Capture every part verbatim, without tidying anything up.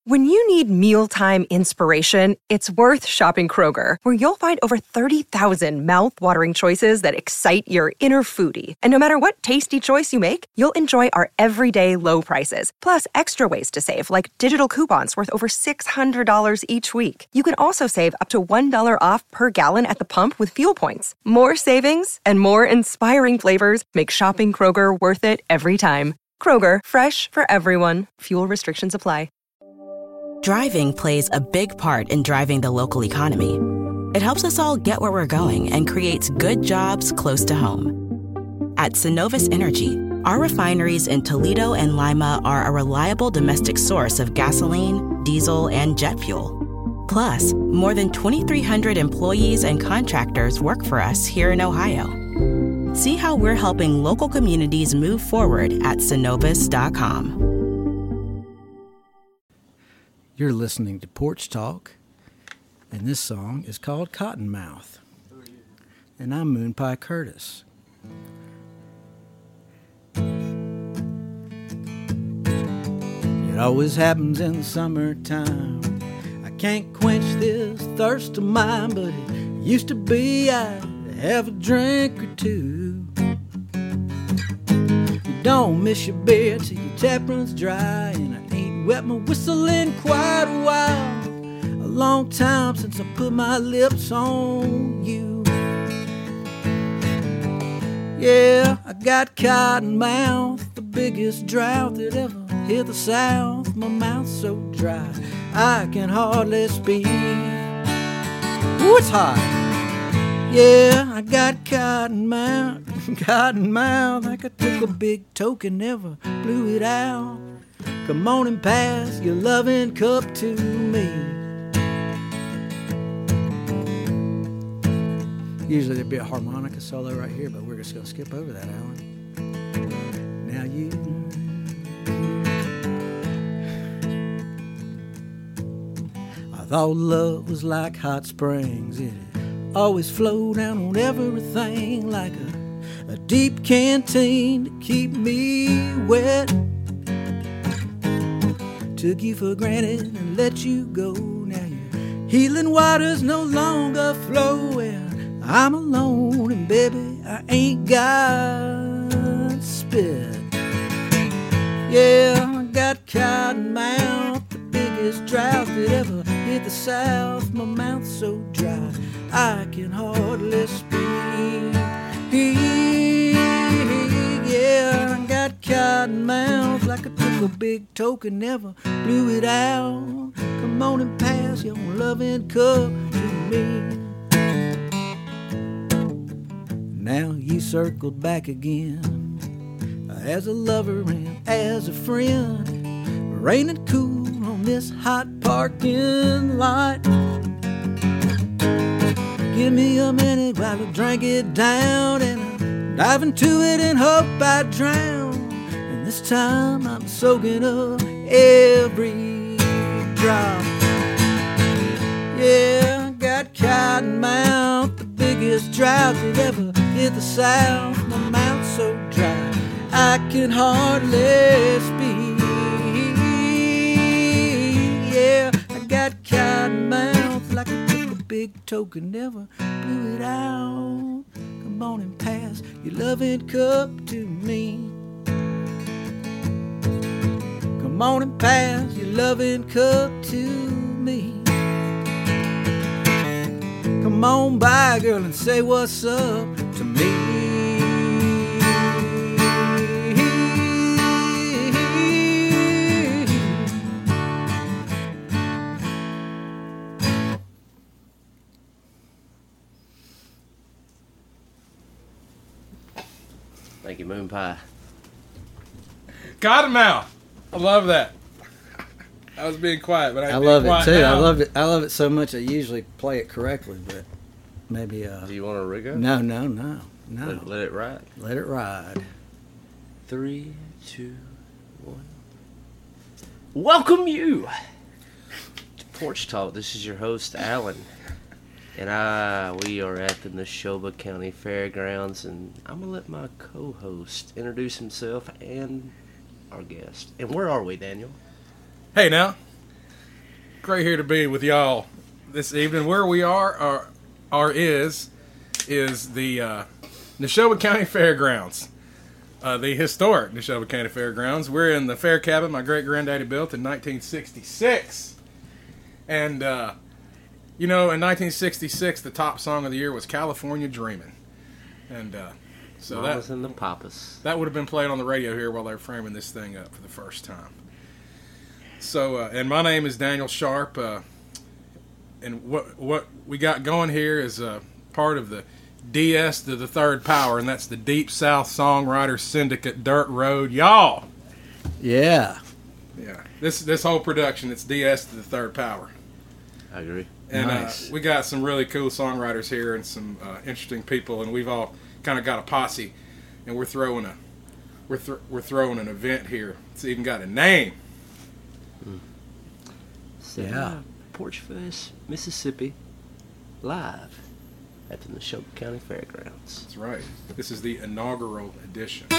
When you need mealtime inspiration, it's worth shopping Kroger, where you'll find over thirty thousand mouth-watering choices that excite your inner foodie. And no matter what tasty choice you make, you'll enjoy our everyday low prices, plus extra ways to save, like digital coupons worth over six hundred dollars each week. You can also save up to one dollar off per gallon at the pump with fuel points. More savings and more inspiring flavors make shopping Kroger worth it every time. Kroger, fresh for everyone. Fuel restrictions apply. Driving plays a big part in driving the local economy. It helps us all get where we're going and creates good jobs close to home. At Synovus Energy, our refineries in Toledo and Lima are a reliable domestic source of gasoline, diesel, and jet fuel. Plus, more than twenty-three hundred employees and contractors work for us here in Ohio. See how we're helping local communities move forward at Synovus dot com. You're listening to Porch Talk, and this song is called Cottonmouth. And I'm Moon Pie Curtis. It always happens in the summertime. I can't quench this thirst of mine, but it used to be I'd have a drink or two. You don't miss your beer till your tap runs dry, and I ain't wet my whistle in quite a while. A long time since I put my lips on you. Yeah, I got cotton mouth, the biggest drought that ever hit the South. My mouth's so dry, I can hardly speak. Ooh, it's hot. Yeah, I got cotton mouth, cotton mouth, like I took a big toke and never blew it out. Come on and pass your loving cup to me. Usually there'd be a harmonica solo right here, but we're just going to skip over that, Alan. Now you... I thought love was like hot springs. It always flow down on everything like a, a deep canteen to keep me wet. Took you for granted and let you go. Now your healing waters no longer flowing. I'm alone and baby I ain't got spit. Yeah, I got cotton mouth, the biggest drought that ever hit the South. My mouth's so dry I can hardly speak. Yeah, I got cotton mouth like I took a big toke and never blew it out. Come on and pass your loving cup to me. Now you circled back again as a lover and as a friend, raining cool on this hot parking lot. Give me a minute while I drink it down, and I dive into it and hope I drown. And this time I'm soaking up every drop. Yeah, I got cotton mouth, the biggest drought that ever hit the South. My mouth's so dry I can hardly speak. Yeah, I got cotton mouth like I took a big toke and never blew it out. Come on and pass your loving cup to me. Come on and pass your loving cup to me. Come on by, girl, and say what's up to me. Thank you, Moon Pie. Cottonmouth. I love that. I was being quiet, but I, I love it too. Now. I love it. I love it so much. I usually play it correctly, but maybe. Uh, Do you want a rigger? No, no, no, no. Let, let it ride. Let it ride. Three, two, one. Welcome you to Porch Talk. This is your host, Alan, and I we are at the Neshoba County Fairgrounds, and I'm gonna let my co-host introduce himself and our guest. And where are we, Daniel? Hey now, great here to be with y'all this evening. Where we are, are, are is, is the uh, Neshoba County Fairgrounds. Uh, the historic Neshoba County Fairgrounds. We're in the fair cabin my great-granddaddy built in nineteen sixty-six. And, uh, you know, in nineteen sixty-six, the top song of the year was California Dreamin'. And uh, so Mamas that, and the Papas. that would have been played on the radio here while they were framing this thing up for the first time. So, uh, and my name is Daniel Sharp, uh, and what what we got going here is uh, part of the D S to the Third Power, and that's the Deep South Songwriters Syndicate Dirt Road. Y'all! Yeah. Yeah. This this whole production, it's D S to the Third Power. I agree. And Nice. uh, we got some really cool songwriters here and some uh, interesting people, and we've all kind of got a posse, and we're throwing a we're th- we're throwing an event here. It's even got a name. Yeah. Porch Fest, Mississippi, live at the Neshoba County Fairgrounds. That's right. This is the inaugural edition.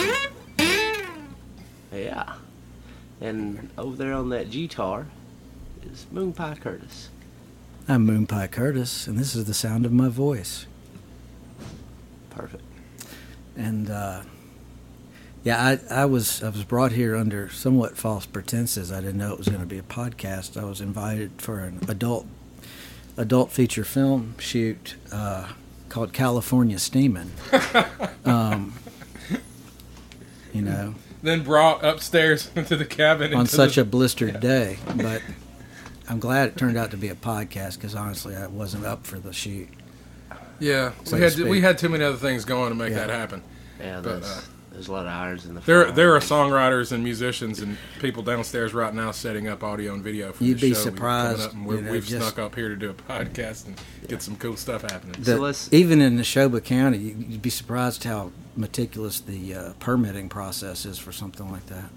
Yeah. And over there on that guitar is Moon Pie Curtis. I'm Moon Pie Curtis, and this is the sound of my voice. Perfect. And uh, yeah, I, I was I was brought here under somewhat false pretenses. I didn't know it was going to be a podcast. I was invited for an adult adult feature film shoot uh, called California Steamin'. um, you know, Then brought upstairs into the cabin on into such the, a blistered day. But I'm glad it turned out to be a podcast because honestly, I wasn't up for the shoot. yeah. so we to had speak. we had too many other things going to make Yeah. that happen. Yeah, But, there's, uh, there's a lot of irons in the There fire. there are songwriters and musicians and people downstairs right now setting up audio and video for You'd this be show. surprised, Coming up, and we're, you know, we've just- snuck up here to do a podcast and get some cool stuff happening. The- So let's- even in Neshoba County, you- you'd be surprised how meticulous the uh, permitting process is for something like that.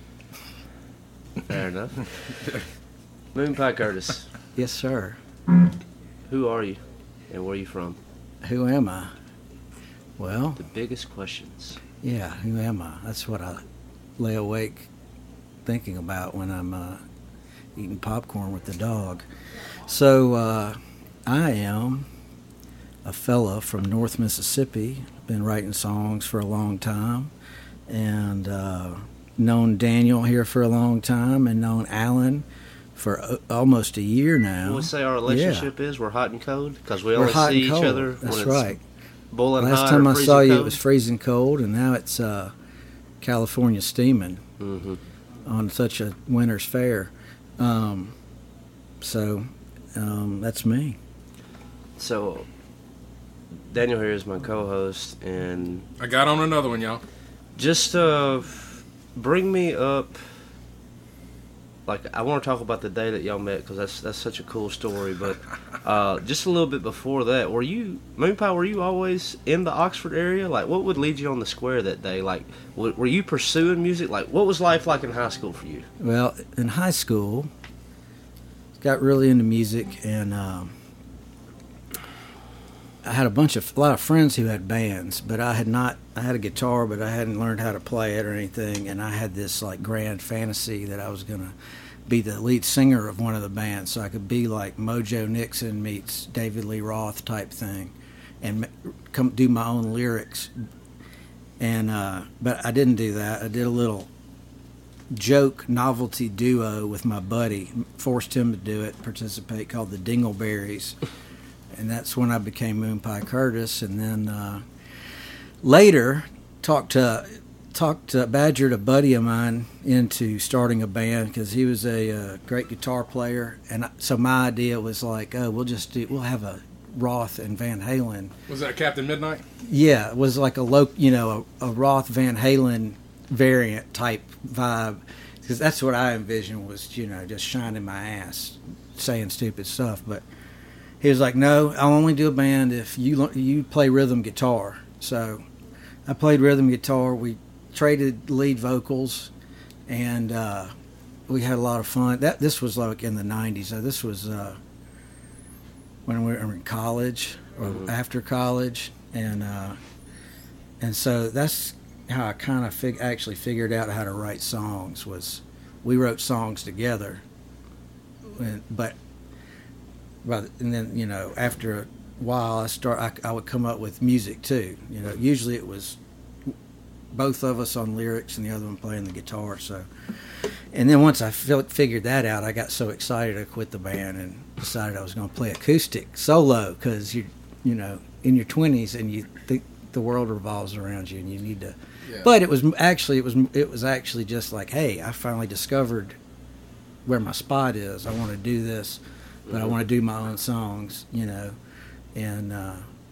Fair enough. Moon Pie Curtis, Yes, sir. who are you and where are you from? Who am I? Well, The biggest questions. yeah, who am I? That's what I lay awake thinking about when I'm uh, eating popcorn with the dog. So, uh, I am a fella from North Mississippi. Been writing songs for a long time, and uh, known Daniel here for a long time, and known Alan for uh, almost a year now. We'll say our relationship is we're hot and cold because we We're only hot see and each cold. other That's when it's right. boiling Last hot time or I freezing saw you, cold. it was freezing cold, and now it's uh, California steaming Mm-hmm. on such a winter's fair. Um, so um, that's me. So, Daniel here is my co-host, and I got on another one, y'all. just uh, bring me up. Like, I want to talk about the day that y'all met because that's that's such a cool story. But uh, just a little bit before that, were you Moon Pie? Were you always in the Oxford area? Like, what would lead you on the square that day? Like, w- were you pursuing music? Like, what was life like in high school for you? Well, in high school, got really into music, and um, I had a bunch of a lot of friends who had bands, but I had not. I had a guitar, but I hadn't learned how to play it or anything. And I had this like grand fantasy that I was gonna be the lead singer of one of the bands, so I could be like Mojo Nixon meets David Lee Roth type thing, and ma- come do my own lyrics. And uh, but I didn't do that. I did a little joke novelty duo with my buddy, forced him to do it, participate, called the Dingleberries. And that's when I became Moon Pie Curtis. And then uh, later, talked to talked to badgered a buddy of mine into starting a band because he was a uh, great guitar player. And I, so my idea was like, oh, we'll just do we'll have a Roth and Van Halen. Was that Captain Midnight? Yeah, it was like a low, you know, a, a Roth Van Halen variant type vibe, because that's what I envisioned was, you know, just shining my ass, saying stupid stuff. But he was like, "No, I'll only do a band if you lo- you play rhythm guitar." So I played rhythm guitar. We traded lead vocals, and uh, we had a lot of fun. That this was like in the nineties. So this was uh, when we were in college or Mhm. after college, and uh, and so that's how I kind of fig- actually figured out how to write songs. Was we wrote songs together, and, but but and then you know after a while I start I, I would come up with music too. You know, usually it was both of us on lyrics and the other one playing the guitar. So, and then once I felt, figured that out, I got so excited I quit the band and decided I was going to play acoustic solo because you you know in your twenties and you think the world revolves around you and you need to. Yeah. But it was actually it was it was actually just like, hey, I finally discovered where my spot is. I want to do this, but mm-hmm. I want to do my own songs, you know, and uh,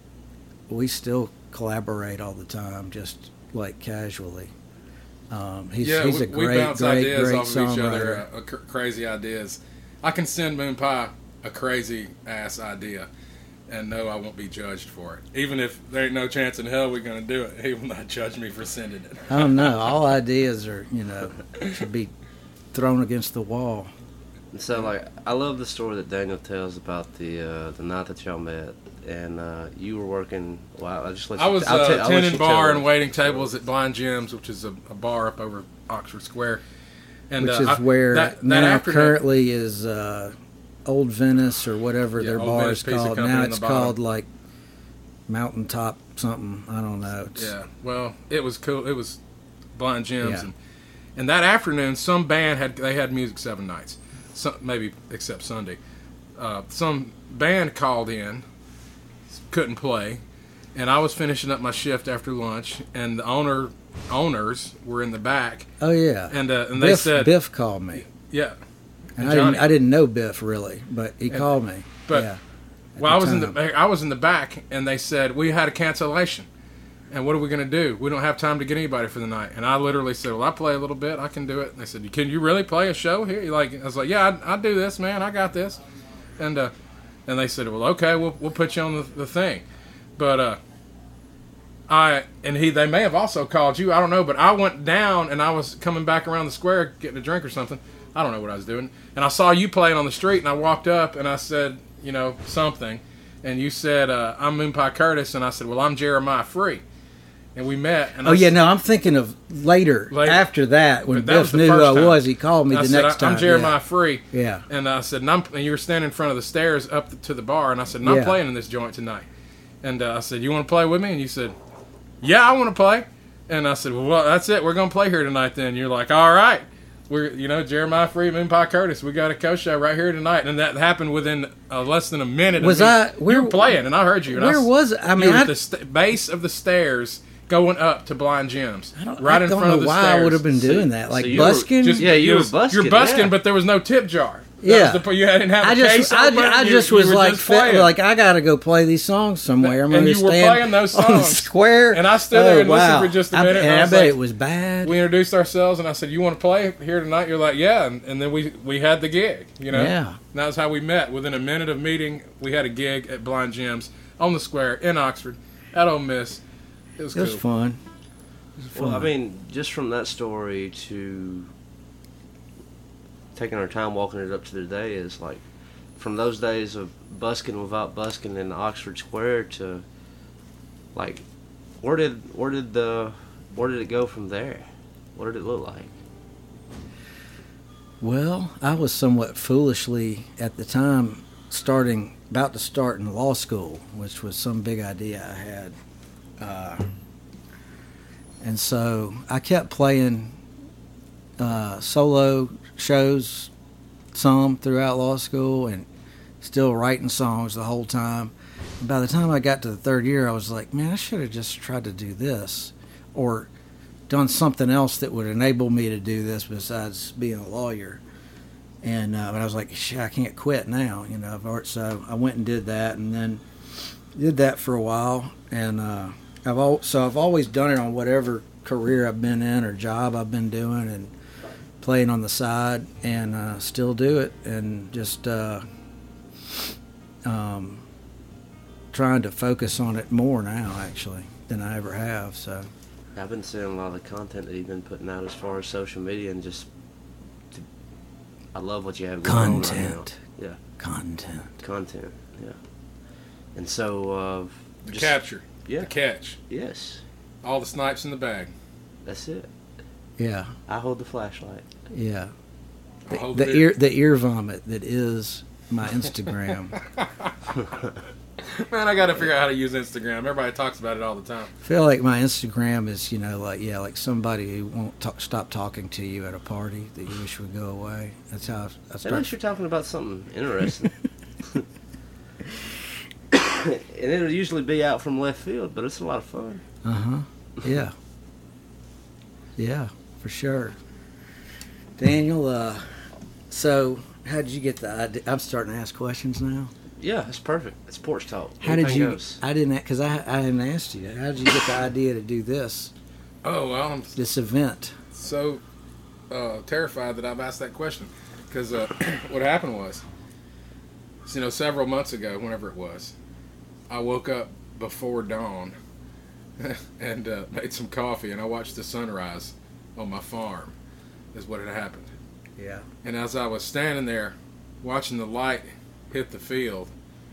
we still collaborate all the time, just like casually. Um, he's yeah, he's we, a great, we bounce great, ideas great off of each other, songwriter. uh, cr- crazy ideas. I can send Moon Pie a crazy ass idea, and no, I won't be judged for it. Even if there ain't no chance in hell we're going to do it, he will not judge me for sending it. I don't know. All ideas are, you know, should be thrown against the wall. So, like, I love the story that Daniel tells about the uh, the night that y'all met, and uh, you were working. Well, I just let you. I was I'll uh, t- I'll let tending you bar tell and waiting tables at Blind Jim's, which is a, a bar up over Oxford Square. And, Which uh, is I, where that, that now afternoon, currently is uh, Old Venice or whatever Yeah, their Old bar Venice is Pizza called. Company Now on it's the bottom. called like Mountaintop something. I don't know. It's, Yeah, well, it was cool. It was Blind Jim's, Yeah. and and that afternoon, some band had they had music seven nights, some, maybe except Sunday. Uh, some band called in, couldn't play, and I was finishing up my shift after lunch, and the owner owners were in the back, Oh yeah. and uh, and they Biff, said, Biff called me, yeah, and and I Johnny. didn't, I didn't know Biff really, but he called me. but- yeah. Well, I was in time. the I was in the back, and they said we had a cancellation, and what are we going to do? We don't have time to get anybody for the night. And I literally said, "Well, I play a little bit. I can do it." And they said, "Can you really play a show here?" Like I was like, "Yeah, I, I do this, man. I got this." And uh, and they said, "Well, okay, we'll we'll put you on the, the thing." But uh, I and he they may have also called you. I don't know. But I went down, and I was coming back around the square getting a drink or something. I don't know what I was doing. And I saw you playing on the street, and I walked up, and I said, you know, something. And you said, uh, I'm Moon Pie Curtis. And I said, well, I'm Jeremiah Free. And we met. And Oh I yeah, said, no, I'm thinking of later, Later. after that, when But that was Biff the knew who first I time. was, he called me I the said, next I, time. I'm Jeremiah yeah. Free. Yeah. And I said, and, I'm, and you were standing in front of the stairs up to the bar. And I said, and I'm Yeah. playing in this joint tonight. And uh, I said, you want to play with me? And you said, yeah, I want to play. And I said, well, well, that's it. We're going to play here tonight then. You're like, all right. We're, you know, Jeremiah Free, Moon Pie Curtis. We got a co-show right here tonight. And that happened within uh, less than a minute. Was of me. I- where- you were playing, and I heard you. And Where I, was I? I you mean, were I, at the st- base of the stairs going up to Blind Jim's. I don't, right I in don't front know of the why stairs. I would have been So- doing that. Like so you were busking. just- Yeah, you it were was- busking, You're busking, yeah. but there was no tip jar. That Yeah. was the, you didn't have a I case just, I, open. I You- just you was were like, just fit, playing. like I got to go play these songs somewhere. I'm And going to you were stand playing those on the songs. square. And I stood there Oh, and listened wow. for just a I- minute, and And I I, was bet like- it was bad. we introduced ourselves, and I said, "You want to play here tonight?" You're like, "Yeah," and, and then we we had the gig. You know, Yeah. And that was how we met. Within a minute of meeting, we had a gig at Blind Jim's on the square in Oxford at Ole Miss. It was It was cool. fun. Well, I mean, just from that story to taking our time walking it up to today is like from those days of busking without busking in Oxford Square to like where did where did the where did it go from there? What did it look like? Well, I was somewhat foolishly at the time starting, about to start in law school, which was some big idea I had. Uh, and so I kept playing uh, solo shows some throughout law school and still writing songs the whole time. And by the time I got to the third year, I was like, man, I should have just tried to do this or done something else that would enable me to do this besides being a lawyer. And uh, but I was like, shit, I can't quit now, you know. I've already, so I went and did that, and then did that for a while. And uh, I've al- so I've always done it on whatever career I've been in or job I've been doing, and playing on the side, and uh, still do it, and just uh, um, trying to focus on it more now, actually, than I ever have. So. I've been seeing a lot of the content that you've been putting out as far as social media and just to, I love what you have going on right now. Content. Yeah. Content. Content. Yeah. And so uh The just, capture, Yeah. the catch, Yes. all the snipes in the bag. That's it. Yeah, I hold the flashlight. yeah. I'll hold The it. ear, the ear vomit that is my Instagram. Man, I got to figure out how to use Instagram. Everybody talks about it all the time. I feel like my Instagram is, you know, like, yeah, like somebody who won't talk, stop talking to you at a party that you wish would go away. That's how I, I At start. least you're talking about something interesting. And it'll usually be out from left field, but it's a lot of fun. Uh-huh. Yeah. Yeah, for sure. Daniel, uh, so how did you get the idea? I'm starting to ask questions now. Yeah, that's perfect. It's porch talk. How did Anything you? goes. I didn't, because I I hadn't asked you. How did you get the idea to do this Oh, well, I'm this event? so uh, terrified that I've asked that question. Because uh, what happened was, you know, several months ago, whenever it was, I woke up before dawn and uh, made some coffee, and I watched the sunrise on my farm, is what had happened. Yeah. And as I was standing there watching the light hit the field,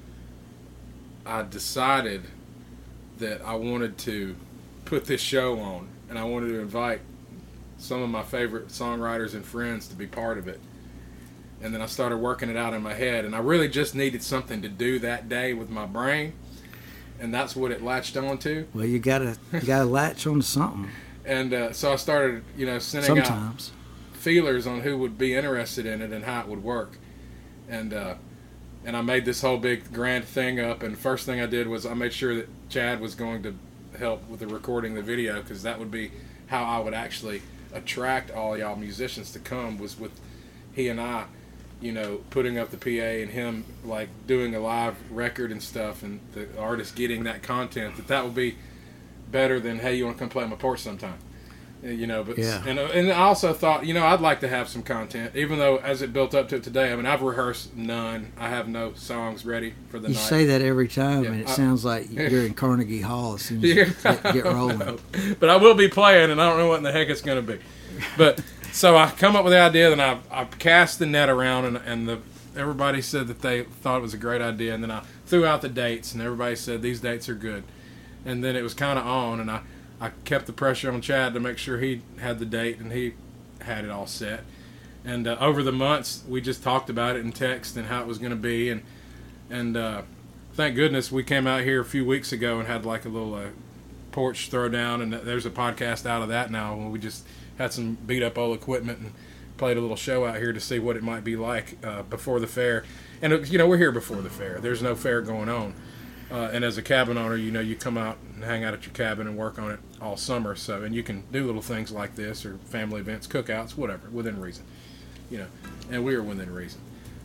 I decided that I wanted to put this show on, and I wanted to invite some of my favorite songwriters and friends to be part of it. And then I started working it out in my head, and I really just needed something to do that day with my brain, and that's what it latched onto. Well, you gotta you gotta latch on to something. And uh, so I started, you know, sending out Sometimes. feelers on who would be interested in it and how it would work. And uh, and I made this whole big grand thing up, and first thing I did was I made sure that Chad was going to help with the recording the video, because that would be how I would actually attract all y'all musicians to come, was with he and I, you know, putting up the P A and him like doing a live record and stuff, and the artist getting that content. That that would be better than, hey, you want to come play on my porch sometime, you know. But Yeah. and and I also thought, you know, I'd like to have some content, even though as it built up to it today. I mean, I've rehearsed none. I have no songs ready for the You night. say that every time, Yeah, and it I- sounds like you're in Carnegie Hall as soon as you get, get rolling. But I will be playing, and I don't know what in the heck it's going to be. But so I come up with the idea, then I I cast the net around, and and the everybody said that they thought it was a great idea, and then I threw out the dates, and everybody said these dates are good, and then it was kind of on, and I I kept the pressure on Chad to make sure he had the date, and he had it all set. And uh, over the months, we just talked about it in text and how it was going to be, and and uh, thank goodness we came out here a few weeks ago and had like a little uh, porch throwdown, and there's a podcast out of that now. When we just had some beat up old equipment and played a little show out here to see what it might be like uh, before the fair. And it, you know, we're here before the fair. There's no fair going on. Uh, and as a cabin owner, you know, you come out and hang out at your cabin and work on it all summer. So, and you can do little things like this, or family events, cookouts, whatever, within reason. You know, and we are within reason.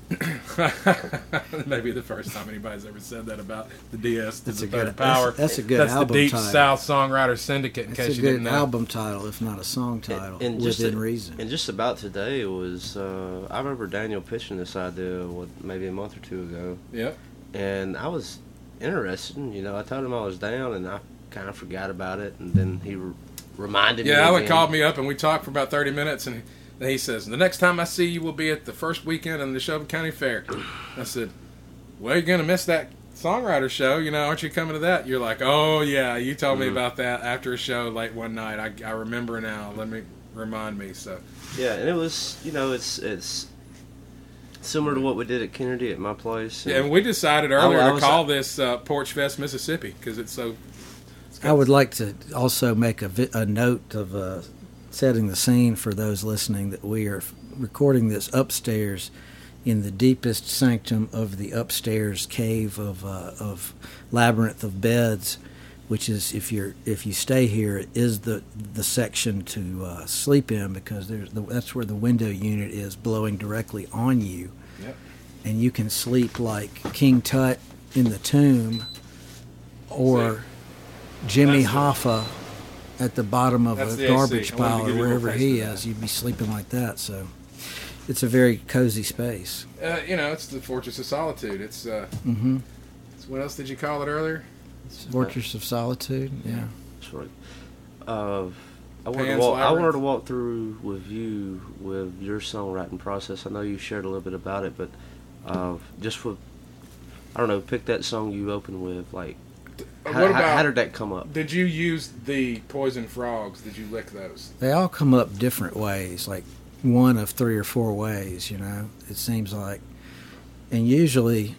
Maybe the first time anybody's ever said that about the D S to That's the a Third good- Power. that's- that's a good That's album the Deep title. South Songwriter Syndicate, in It's case a you good didn't know. album title, if not a song title, And just within a- reason. And just about today it was, uh, I remember Daniel pitching this idea, what, maybe a month or two ago, Yep. and I was interested. You know, I told him I was down, and I kind of forgot about it, and then he re- reminded me. Yeah, Alan again. called me up and we talked for about thirty minutes, and then he says, the next time I see you will be at the first weekend in the Neshoba County Fair. I said, well, you're going to miss that songwriter show, you know, aren't you coming to that? You're like, oh, yeah, you told me about that after a show late one night. I, I remember now. Let me remind me. So, Yeah, and it was, you know, it's it's similar to what we did at Kennedy at my place. yeah, and we decided earlier I to was- call this uh, Porch Fest Mississippi, because it's so... I would like to also make a, vi- a note of uh, setting the scene for those listening that we are f- recording this upstairs in the deepest sanctum of the upstairs cave of uh, of labyrinth of beds, which is, if you're if you stay here, is the the section to uh, sleep in, because there's the, that's where the window unit is, blowing directly on you, Yep. and you can sleep like King Tut in the tomb, or Jimmy That's the- Hoffa at the bottom of That's a the A C. garbage I wanted to pile, give or you a wherever little he taste of is. that. You'd be sleeping like that. So it's a very cozy space. Uh, you know, it's the Fortress of Solitude. It's, uh, Mm-hmm. it's, what else did you call it earlier? Fortress of Solitude. Yeah. Sort of. Uh, I wanted, to Pan's walk, I Labyrinth. wanted to walk through with you with your songwriting process. I know you shared a little bit about it, but uh, just with, I don't know, pick that song you opened with. Like, Uh, how, what how- about- how did that come up? Did you use the poison frogs? Did you lick those? They all come up different ways, like one of three or four ways. You know, it seems like, and usually,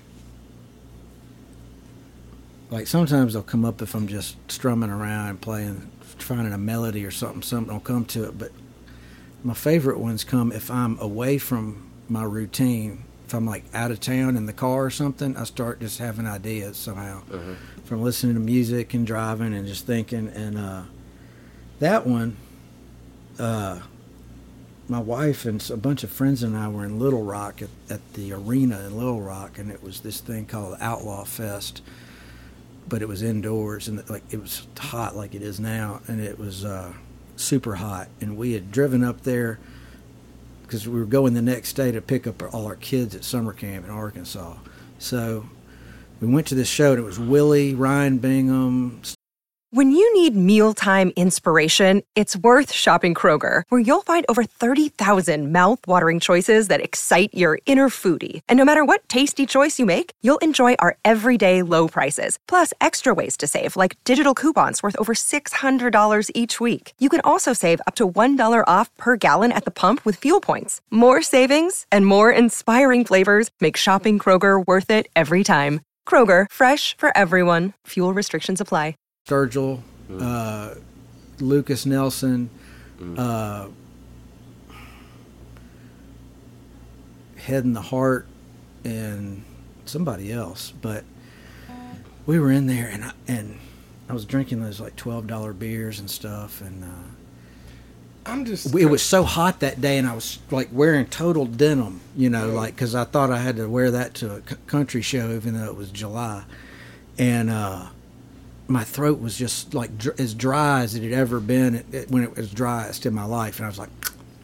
like sometimes they'll come up if I'm just strumming around and playing, finding a melody or something. Something will come to it, but my favorite ones come if I'm away from my routine. If I'm like out of town in the car or something, I start just having ideas somehow Uh-huh. from listening to music and driving and just thinking. And uh, that one, uh, my wife and a bunch of friends and I were in Little Rock at, at the arena in Little Rock, and it was this thing called Outlaw Fest, but it was indoors and like it was hot like it is now, and it was uh, super hot. And we had driven up there because we were going the next day to pick up all our kids at summer camp in Arkansas. So we went to this show, and it was Willie, Ryan Bingham. When you need mealtime inspiration, it's worth shopping Kroger, where you'll find over thirty thousand mouth-watering choices that excite your inner foodie. And no matter what tasty choice you make, you'll enjoy our everyday low prices, plus extra ways to save, like digital coupons worth over six hundred dollars each week. You can also save up to one dollar off per gallon at the pump with fuel points. More savings and more inspiring flavors make shopping Kroger worth it every time. Kroger, fresh for everyone. Fuel restrictions apply. Sturgill, uh, Lucas Nelson, uh, Head in the Heart, and somebody else. But we were in there, and I, and I was drinking those like twelve dollar beers and stuff, and uh, I'm just. it was so hot that day, and I was like wearing total denim, you know, Oh. like because I thought I had to wear that to a c- country show, even though it was July, and. uh my throat was just like dr- as dry as it had ever been it, it, when it was driest in my life, and I was like,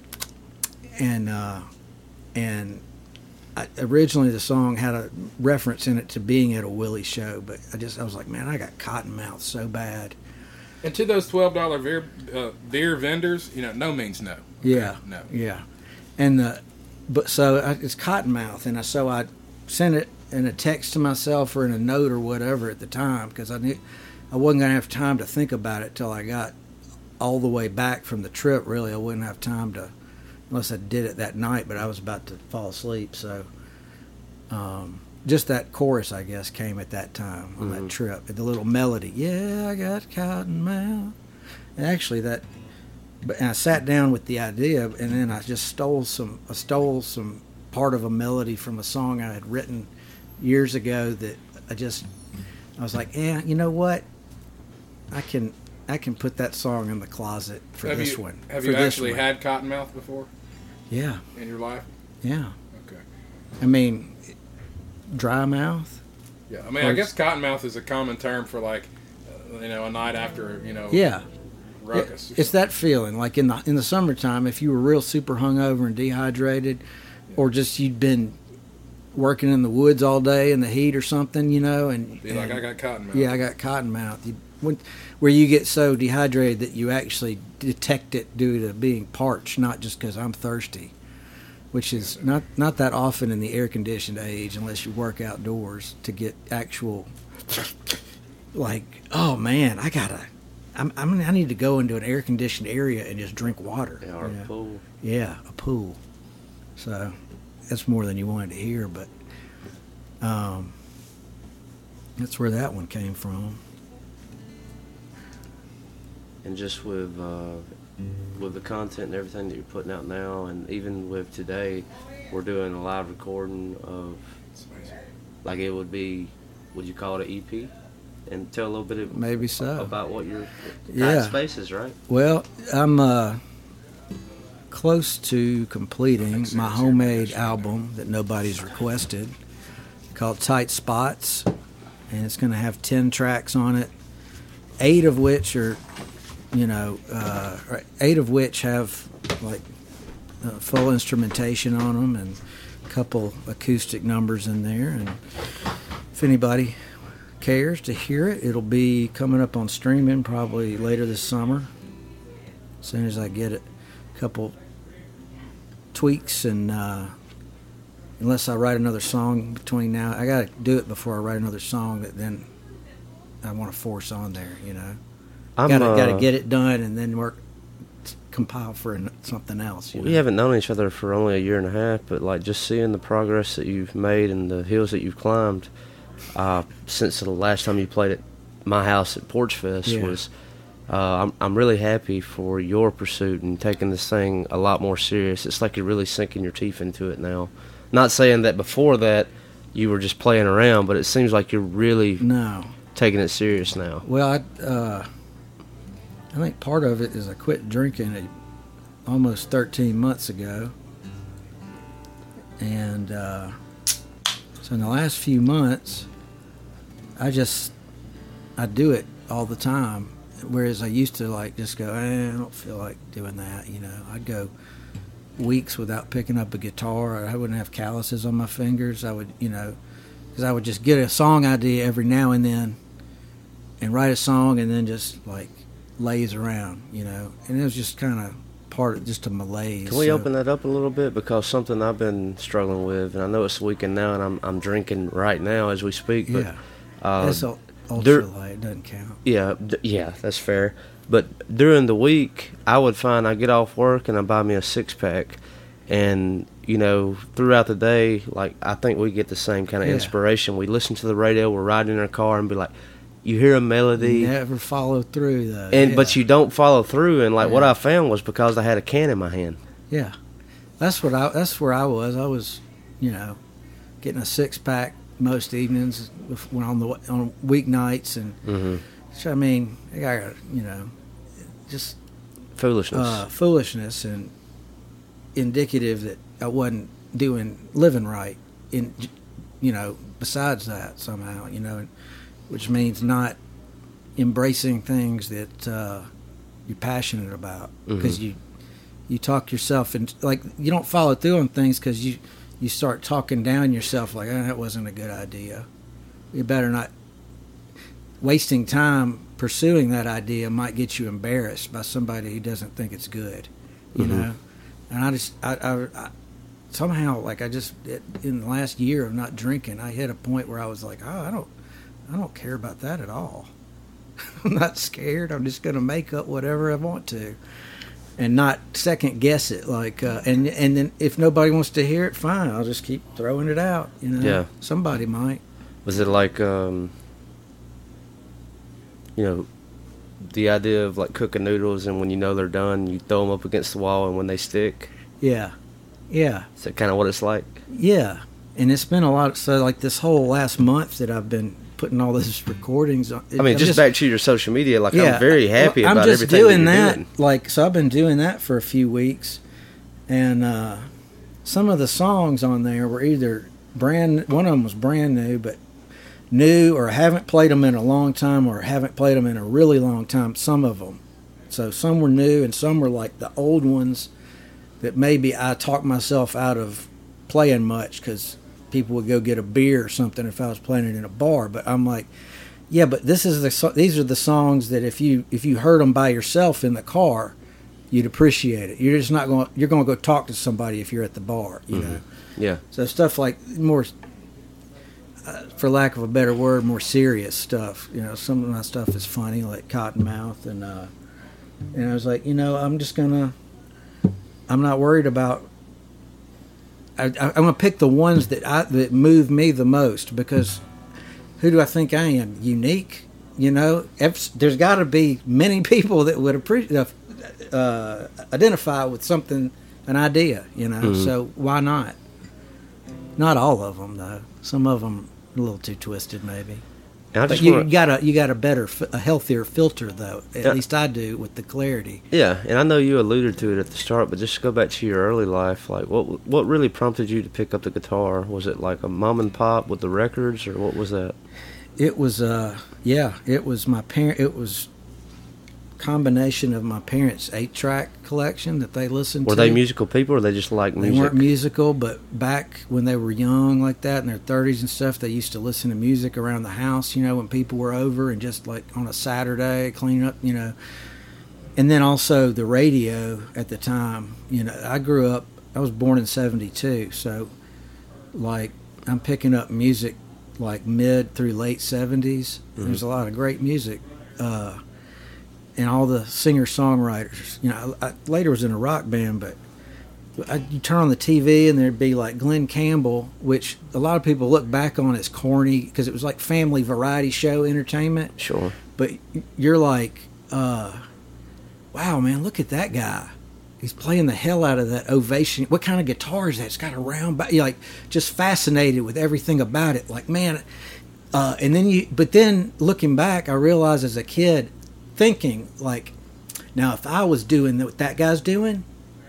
and uh, and I, originally the song had a reference in it to being at a Willie show, but I just I was like, man, I got cotton mouth so bad. And to those twelve dollar beer, uh, beer vendors, you know, no means no. Okay? Yeah, No. yeah, and the but so I, it's cotton mouth, and I, so I sent it in a text to myself or in a note or whatever at the time, because I knew I wasn't going to have time to think about it till I got all the way back from the trip. Really, I wouldn't have time to, unless I did it that night, but I was about to fall asleep. So um, just that chorus, I guess, came at that time on Mm-hmm. that trip. The little melody, yeah, I got cotton mouth. And actually that, but and I sat down with the idea, and then I just stole some, I stole some part of a melody from a song I had written years ago that I just, I was like, yeah, you know what? I can I can put that song in the closet for have this you, one. Have for you this actually one. had cottonmouth before Yeah, in your life? yeah. Okay. I mean, dry mouth. Yeah. I mean, I guess cottonmouth is a common term for like, uh, you know, a night after, you know, Yeah, ruckus. It- it's that feeling. Like in the in the summertime, if you were real super hungover and dehydrated, or just you'd been working in the woods all day in the heat or something, you know, and Be like, and- I got cottonmouth. Yeah, I got cotton mouth. You, when, where you get so dehydrated that you actually detect it due to being parched, not just because I'm thirsty, which is not not that often in the air conditioned age, unless you work outdoors to get actual. Like, oh man, I gotta. I'm, I'm I need to go into an air conditioned area and just drink water. Yeah, or you a know? pool. Yeah, a pool. So that's more than you wanted to hear, but um, that's where that one came from. And just with uh, with the content and everything that you're putting out now, and even with today, we're doing a live recording of, like it would be, would you call it an E P? And tell a little bit of, Maybe so. about what your Yeah. yeah. spaces, right? Well, I'm uh, close to completing my homemade album that nobody's requested, called Tight Spots, and it's going to have ten tracks on it, eight of which are, you know, uh, or eight of which have like uh, full instrumentation on them and a couple acoustic numbers in there. And if anybody cares to hear it, it'll be coming up on streaming probably later this summer, as soon as I get it. A couple tweaks, and uh, unless I write another song between now, I gotta do it before I write another song that then I want to force on there, you know. I'm, Gotta uh, gotta get it done and then work compile for an, something else. You know? We haven't known each other for only a year and a half, but like just seeing the progress that you've made and the hills that you've climbed uh, since the last time you played at my house at Porch Fest Yeah. was. Uh, I'm I'm really happy for your pursuit and taking this thing a lot more serious. It's like you're really sinking your teeth into it now. Not saying that before that you were just playing around, but it seems like you're really No. taking it serious now. Well, I, uh, I think part of it is I quit drinking a, almost thirteen months ago. And uh, so in the last few months, I just, I do it all the time. Whereas I used to like just go, eh, I don't feel like doing that, you know. I'd go weeks without picking up a guitar. I wouldn't have calluses on my fingers. I would, you know, because I would just get a song idea every now and then and write a song and then just like laze around, you know. And it was just kind of part of just a malaise. Can we so. open that up a little bit? Because something I've been struggling with, and I know it's the weekend now, and I'm I'm drinking right now as we speak. But, Yeah. uh, That's a dur- ultralight. It doesn't count. Yeah, d- yeah, that's fair. But during the week, I would find I get off work and I buy me a six pack, and you know, throughout the day, like I think we get the same kind of Yeah. inspiration. We listen to the radio, we're riding in our car, and be like, you hear a melody, You never follow through, though. and yeah. but you don't follow through. And like what Yeah. I found was because I had a can in my hand. Yeah, that's what I. That's where I was. I was, you know, getting a six pack most evenings when on the on weeknights, and Mm-hmm. so, I mean, I got, you know, just Foolishness. uh, foolishness and indicative that I wasn't doing living right. In you know, besides that somehow, you know, which means not embracing things that uh, you're passionate about, because Mhm. you you talk yourself and like you don't follow through on things because you you start talking down yourself like, oh, that wasn't a good idea. You better not. Wasting time pursuing that idea might get you embarrassed by somebody who doesn't think it's good, you Mhm. know. And I just I, I, I somehow like I just it, in the last year of not drinking, I hit a point where I was like, oh, I don't I don't care about that at all. I'm not scared. I'm just going to make up whatever I want to, and not second guess it. Like, uh, and and then if nobody wants to hear it, fine. I'll just keep throwing it out. You know, Yeah. somebody might. Was it like, um, you know, the idea of like cooking noodles, and when you know they're done, you throw them up against the wall, and when they stick, Yeah, yeah, is that kind of what it's like? yeah. And it's been a lot. So like this whole last month that I've been putting all these recordings on. I mean, I'm just, back to your social media, like I'm very happy well, about I'm just everything doing that you're that. doing. Like, so I've been doing that for a few weeks, and uh, some of the songs on there were either brand. One of them was brand new, but new or haven't played them in a long time, or haven't played them in a really long time. Some of them. So some were new, and some were like the old ones that maybe I talked myself out of playing much because people would go get a beer or something if I was playing it in a bar. But I'm like, yeah, but this is the so- these are the songs that if you if you heard them by yourself in the car, you'd appreciate it. You're just not going. You're going to go talk to somebody if you're at the bar, you Mhm. know. Yeah. So stuff like more, uh, for lack of a better word, more serious stuff. You know, some of my stuff is funny, like Cottonmouth, and uh, and I was like, you know, I'm just gonna. I'm not worried about. I, I, I'm gonna pick the ones that I that move me the most, because who do I think I am? Unique, you know. If, there's got to be many people that would appreciate, uh, identify with something, an idea, you know. Mhm. So why not? Not all of them, though. Some of them a little too twisted, maybe. And I But just you wanna- got a you got a better, fi- a healthier filter, though. At Yeah. least I do, with the clarity. Yeah, and I know you alluded to it at the start, but just to go back to your early life, like what what really prompted you to pick up the guitar? Was it like a mom and pop with the records, or what was that? It was, uh, yeah, it was my parent. It was combination of my parents' eight-track collection that they listened Were to. they musical people, or they just like They music? weren't musical, but back when they were young like that, in their thirties and stuff, they used to listen to music around the house, you know, when people were over, and just like on a Saturday, cleaning up, you know. And then also the radio at the time, you know, I grew up, I was born in seventy-two, so like I'm picking up music like mid through late seventies. Mhm. There's a lot of great music. Uh, and all the singer-songwriters. You know, I, I later was in a rock band, but I, you turn on the T V and there'd be like Glenn Campbell, which a lot of people look back on as corny because it was like family variety show entertainment. Sure. But you're like, uh, wow, man, look at that guy. He's playing the hell out of that Ovation. What kind of guitar is that? It's got a round back. You're like just fascinated with everything about it. Like, man, uh, and then you, but then looking back, I realized as a kid thinking like, now if I was doing what that guy's doing,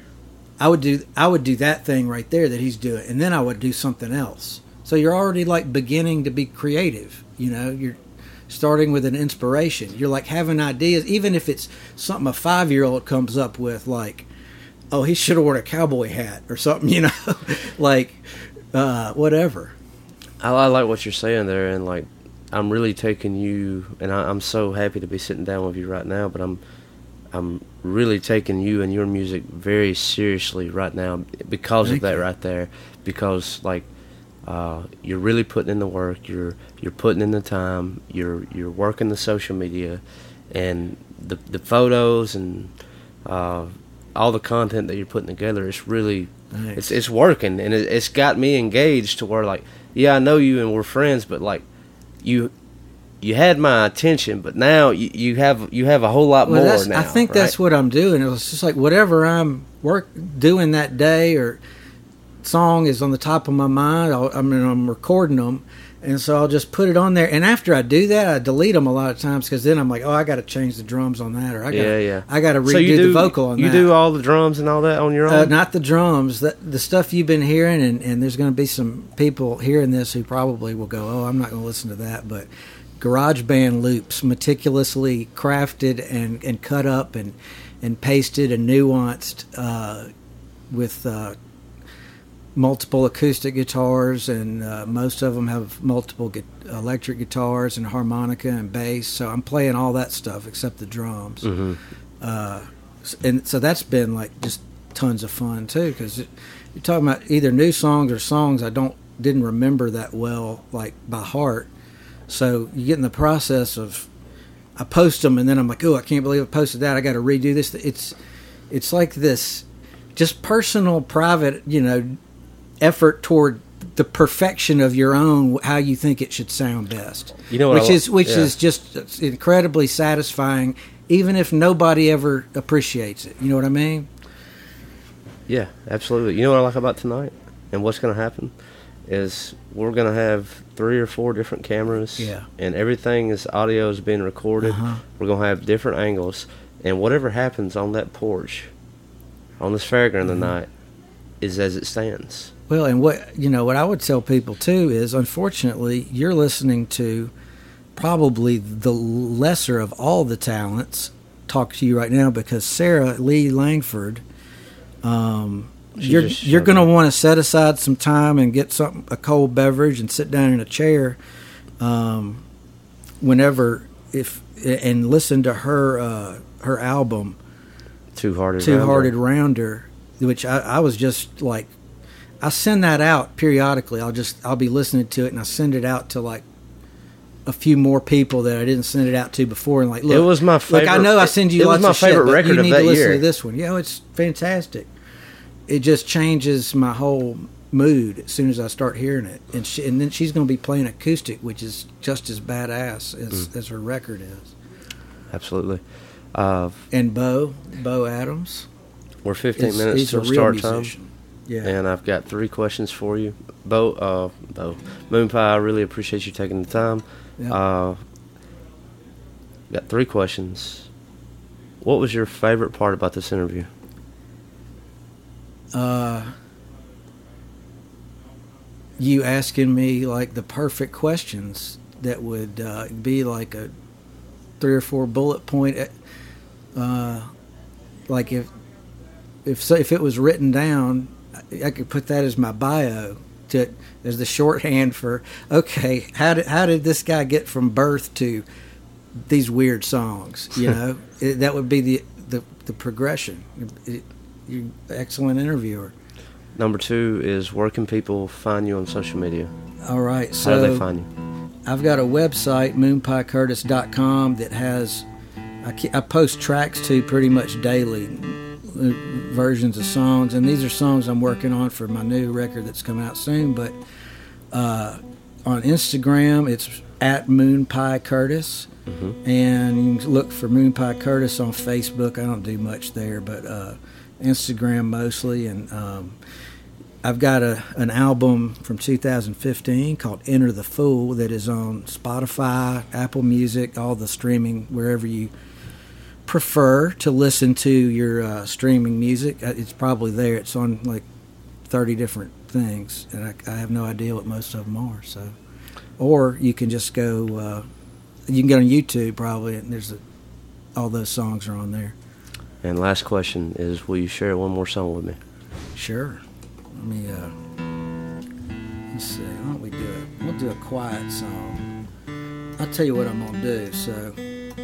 I would do, I would do that thing right there that he's doing. And then I would do something else. So you're already like beginning to be creative, you know, you're starting with an inspiration. You're like having ideas, even if it's something a five-year-old comes up with, like, oh, he should have worn a cowboy hat or something, you know, like, uh, whatever. I, I like what you're saying there, and like, I'm really taking you, and I, I'm so happy to be sitting down with you right now. But I'm, I'm really taking you and your music very seriously right now because Thank of that you. right there. Because like, uh, you're really putting in the work. You're you're putting in the time. You're you're working the social media, and the the photos and. Uh, all the content that you're putting together, it's really, Thanks. it's it's working, and it, it's got me engaged to where like, yeah, I know you and we're friends, but like, you, you had my attention, but now you, you have you have a whole lot Well, more that's, now. I think right? that's what I'm doing. It's just like whatever I'm work doing that day or song is on the top of my mind. I'll, I mean, I'm recording them, and so I'll just put it on there. And after I do that, I delete them a lot of times because then I'm like, oh, I got to change the drums on that, or I got Yeah, yeah. I got to redo So you do, the vocal on you that. do all the drums and all that on your own. Uh, not the drums, the, the stuff you've been hearing, and, and there's going to be some people hearing this who probably will go, oh, I'm not going to listen to that, but GarageBand loops, meticulously crafted and, and cut up and, and pasted and nuanced uh, with uh, multiple acoustic guitars, and uh, most of them have multiple gu- electric guitars and harmonica and bass, so I'm playing all that stuff except the drums. Mm-hmm. Uh, and so that's been like just tons of fun too, because you're talking about either new songs or songs I don't didn't remember that well, like by heart. So you get in the process of I post them and then I'm like, oh, I can't believe I posted that. I got to redo this. It's it's like this just personal, private, you know, effort toward the perfection of your own, how you think it should sound best. You know what which I, is which yeah. is just incredibly satisfying, even if nobody ever appreciates it. You know what I mean? Yeah, absolutely. You know what I like about tonight and what's going to happen is we're going to have three or four different cameras. Yeah. And everything is audio is being recorded. Uh-huh. We're going to have different angles. And whatever happens on that porch, on this fairground Mm-hmm. tonight, is as it stands. Well, and what you know, what I would tell people too is, unfortunately, you're listening to probably the lesser of all the talents talk to you right now, because Sarah Lee Langford, um, She you're just you're showed going to me. want to set aside some time and get some a cold beverage and sit down in a chair, um, whenever if and listen to her uh, her album Two Hearted Two Rounder. Hearted Rounder, which I, I was just like, I send that out periodically. I'll just I'll be listening to it and I send it out to like a few more people that I didn't send it out to before. And like, look, It was my look, I favorite- know I send you it was lots my of shit, favorite but record you of need that to listen year. to this one. Yeah, it's fantastic. It just changes my whole mood as soon as I start hearing it. And she, and then she's going to be playing acoustic, which is just as badass as, Mm. as her record is. Absolutely. Uh, And Bo, Bo Adams, we're fifteen is, minutes he's a till real start musician. time. Yeah. And I've got three questions for you. Bo, uh, Bo, Moon Pie, I really appreciate you taking the time. Yeah. Uh, got three questions. What was your favorite part about this interview? Uh, you asking me like the perfect questions that would uh, be like a three or four bullet point. Uh, like if if so, if it was written down, I, I could put that as my bio to as the shorthand for okay. How did how did this guy get from birth to these weird songs? You know, it, that would be the the, the progression. It, you're an excellent interviewer. Number two is where can people find you on social media? All right, How do they so find you? I've got a website, moon pie curtis dot com, that has I, ke- I post tracks too pretty much daily, uh, versions of songs, and these are songs I'm working on for my new record that's coming out soon. But uh, on Instagram, it's at Moon Pie Curtis, mm-hmm. and you can look for Moon Pie Curtis on Facebook. I don't do much there, but uh, Instagram mostly. And um, I've got a an album from two thousand fifteen called Enter the Fool that is on Spotify, Apple Music, all the streaming, wherever you prefer to listen to your uh, streaming music. It's probably there. It's on like thirty different things, and I, I have no idea what most of them are. So, or you can just go. Uh, you can get on YouTube probably, and there's a, all those songs are on there. And last question is, will you share one more song with me? Sure. Let me. Uh, let's see. Why don't we do it? We'll do a quiet song. I'll tell you what I'm gonna do. So.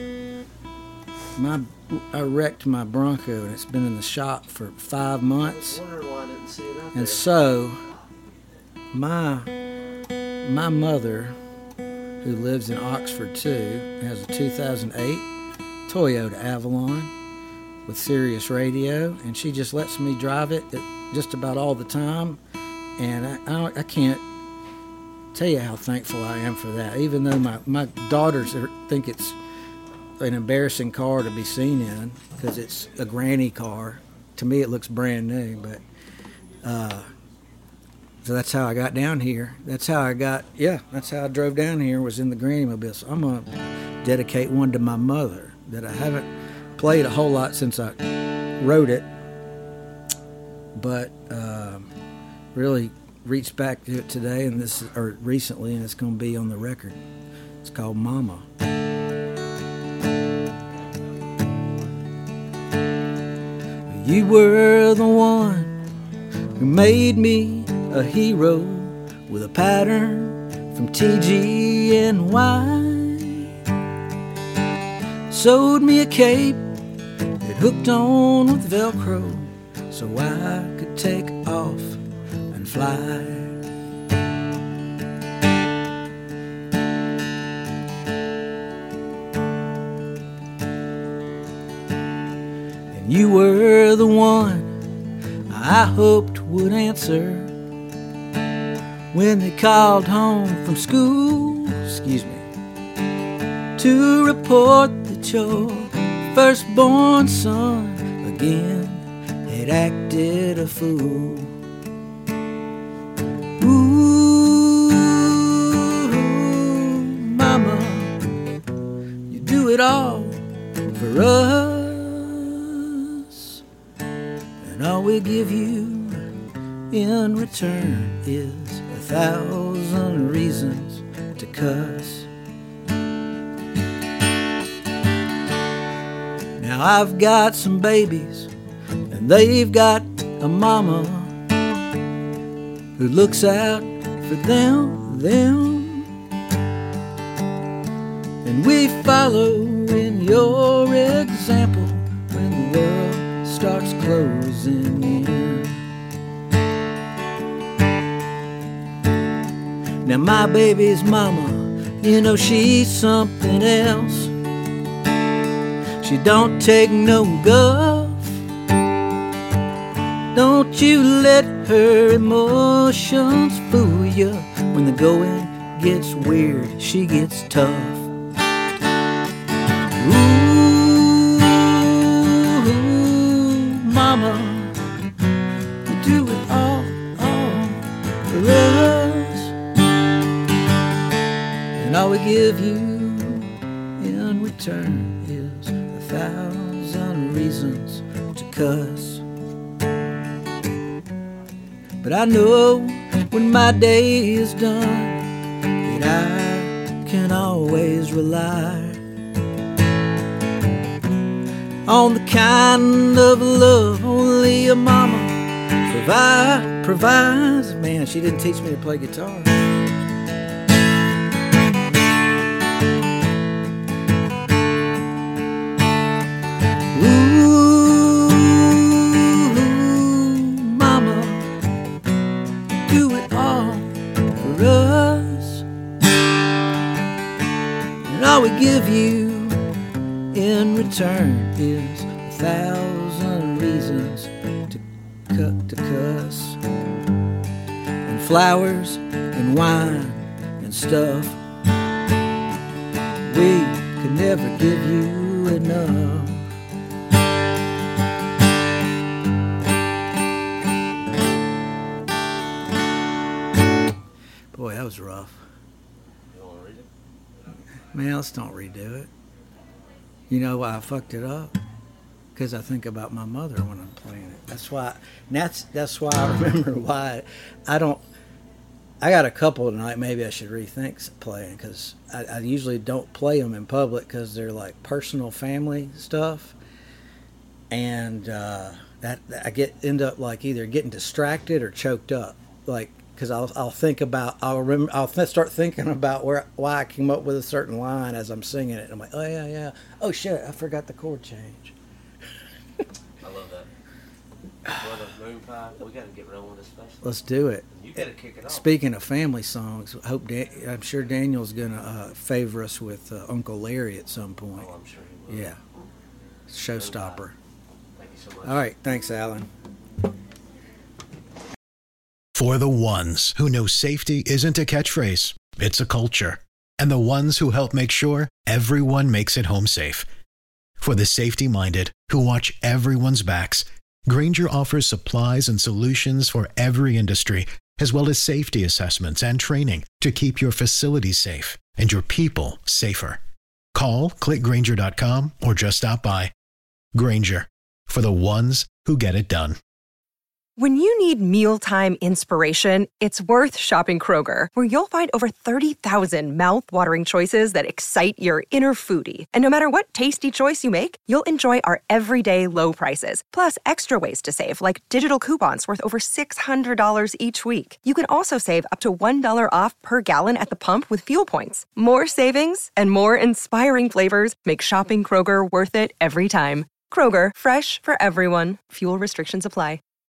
My, I wrecked my Bronco, and it's been in the shop for five months. And so, my my mother, who lives in Oxford too, has a two thousand eight Toyota Avalon with Sirius radio, and she just lets me drive it just about all the time. And I, I, I can't tell you how thankful I am for that. Even though my, my daughters are, think it's an embarrassing car to be seen in because it's a granny car. To me, it looks brand new, but uh, so that's how I got down here. That's how I got, yeah, that's how I drove down here, was in the granny mobile. So I'm going to dedicate one to my mother that I haven't played a whole lot since I wrote it, but um, really reached back to it today, and this or recently, and it's going to be on the record. It's called Mama. You were the one who made me a hero with a pattern from T G N Y. Sewed me a cape that hooked on with Velcro so I could take off and fly. You were the one I hoped would answer when they called home from school, excuse me, to report that your firstborn son again had acted a fool. Ooh, mama, you do it all for us. And all we give you in return is a thousand reasons to cuss. Now I've got some babies, and they've got a mama who looks out for them, them. And we follow in your example when the world starts closing in. Now my baby's mama, you know she's something else. She don't take no guff. Don't you let her emotions fool you. When the going gets weird, she gets tough. Mama, you do it all, all for us. And all we give you in return is a thousand reasons to cuss. But I know when my day is done that I can always rely on the kind of love only a mama provide, provides. Man, she didn't teach me to play guitar. Ooh, mama, do it all for us. And all we give you in return is a thousand reasons to cut to cuss, and flowers and wine and stuff. We could never give you enough. Boy, that was rough. You want to read it? Man, let's don't redo it. You know why I fucked it up? Because I think about my mother when I'm playing it. That's why. That's that's why I remember why I don't. I got a couple tonight. Maybe I should rethink playing, because I, I usually don't play them in public because they're like personal family stuff, and uh, that I get end up like either getting distracted or choked up, like. Because I'll I'll think about I'll remember I'll th- start thinking about where why I came up with a certain line as I'm singing it. And I'm like, oh yeah yeah oh shit, I forgot the chord change. I love that. What a moon pie. We got to get rolling this special. Let's do it. You got to kick it off. Speaking of family songs, I hope Dan- I'm sure Daniel's gonna uh, favor us with uh, Uncle Larry at some point. Oh, I'm sure he will. Yeah, showstopper. Thank you so much. All right, thanks, Alan. For the ones who know safety isn't a catchphrase, it's a culture. And the ones who help make sure everyone makes it home safe. For the safety-minded who watch everyone's backs, Grainger offers supplies and solutions for every industry, as well as safety assessments and training to keep your facilities safe and your people safer. Call, click Grainger dot com, or just stop by. Grainger, for the ones who get it done. When you need mealtime inspiration, it's worth shopping Kroger, where you'll find over thirty thousand mouth-watering choices that excite your inner foodie. And no matter what tasty choice you make, you'll enjoy our everyday low prices, plus extra ways to save, like digital coupons worth over six hundred dollars each week. You can also save up to one dollar off per gallon at the pump with fuel points. More savings and more inspiring flavors make shopping Kroger worth it every time. Kroger, fresh for everyone. Fuel restrictions apply.